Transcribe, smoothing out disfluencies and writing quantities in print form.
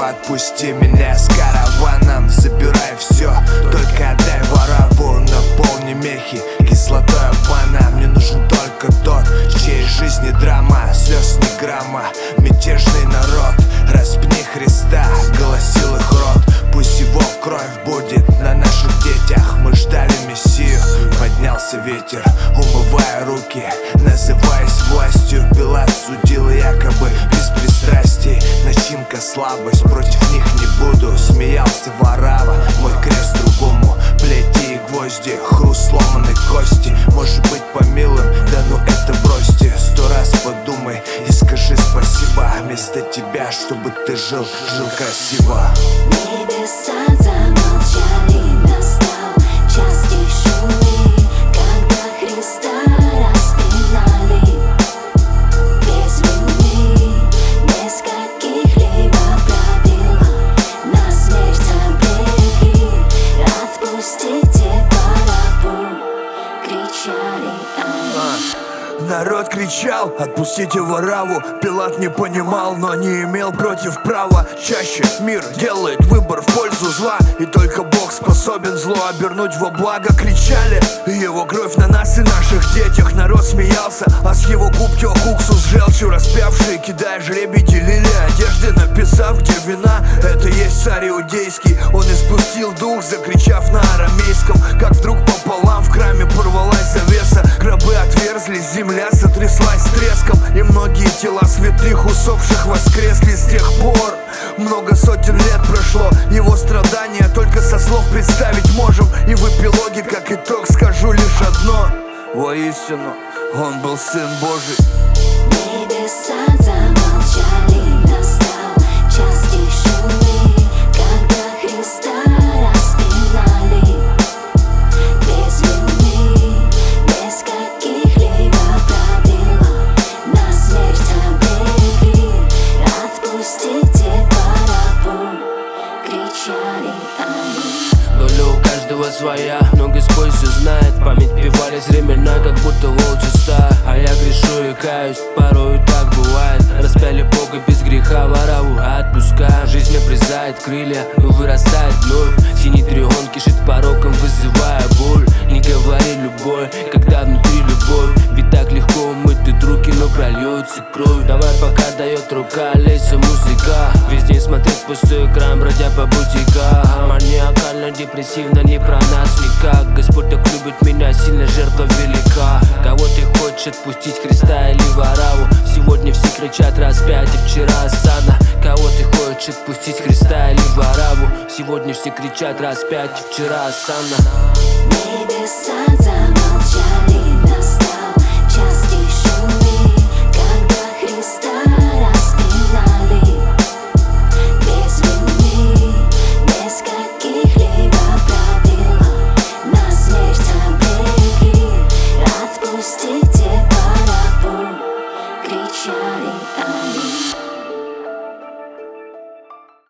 отпусти меня с караваном, забирай все, только отдай ворову. Наполни мехи кислотой обмана. Мне нужен только тот, с чьей жизни драма, слез ни грамма. Мятежный народ, распни Христа, голосил их род. Пусть его кровь будет на наших детях. Мы ждали Мессию, поднялся ветер, умывая руки, называясь властью. Пилат судил якобы без пристрастий. Начинка слабость, против них не буду. Смеялся Варава, мой крест другому. Плети и гвозди, хруст сломанной кости. Может быть помилуем, да ну это бросьте. 100 раз подумай и скажи спасибо вместо тебя, чтобы ты жил красиво. Небеса замолчали, настал час тишины, когда Христа распинали. Без вины, без каких-либо правил, на смерть обрекли. Отпустите парабу, кричали они. Народ кричал: отпустите Вараву. Пилат не понимал, но не имел против права. Чаще мир делает выбор в пользу зла, и только Бог способен зло обернуть во благо. Кричали: его кровь на нас и наших детях. Народ смеялся, а с его губ тек уксус желчью. Распявшие, кидая жребий, делили одежды, написав, где вина, это есть царь иудейский. Он испустил дух, закричав на арамейском. Как вдруг пополам в храме порвалась завеса. Гробы отверзлись, земля сотряслась с треском, и многие тела святых усопших воскресли. С тех пор много сотен лет прошло. Его страдания только со слов представить можем. И в эпилоге, как итог, скажу лишь одно: воистину, он был Сын Божий. Небеса замолчали, настал час тишины, когда Христа распинали. Без вины, без каких-либо правил, на смерть обрекли. Отпустите парабу, кричали они. Доля у каждого своя, но Господь все знает. В память пивались времена, как будто волчья стая. А я грешу и каюсь, порою так бывает. Распяли Бога без греха, Вараву отпускаем. Жизнь обрезает крылья, но вырастает вновь. Синий дракон кишит пороком, вызывая боль. Не говори любовь, когда внутри любовь. Ведь так легко умыть руки, но прольется кровь. Давай, пока дает рука, лейся музыка. Весь день смотреть пустой экран, бродя по бутикам. Маниакально, депрессивно, не про нас никак. Господь так любит меня, сильно, жертва велика. Кого ты хочешь отпустить, Христа или Вараву? Сегодня все кричат распять, и вчера Асана. Кого ты хочешь отпустить, Христа или Вараву? Сегодня все кричат распять, и вчера Асана. Небеса